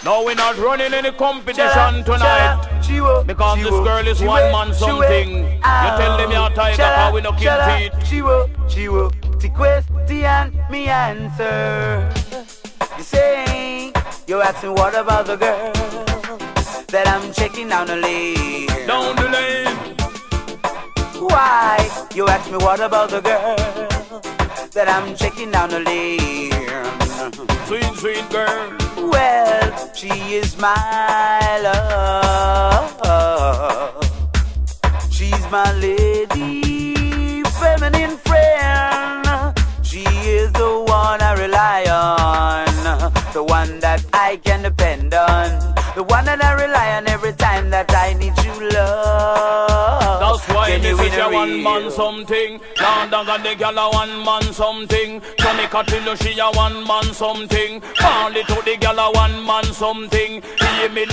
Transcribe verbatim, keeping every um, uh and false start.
No, we're not running any competition tonight. Because this girl is one man something. You tell them you're tiger, how we no kill feet. Chiwo, chiwo, the question me answer. You say, you ask me what about the girl that I'm checking down the lane. Down the lane. Why? You ask me what about the girl that I'm checking down the lane. Sweet, sweet girl. Well, she is my love. She's my lady, feminine friend. She is the one I rely on, the one that I can depend on, the one that I rely on every time that I need you love. That's why this is a one man something. Down down and the girl a one man something. Tonica till she a one man something. Only to the girl a one man something. Hear me.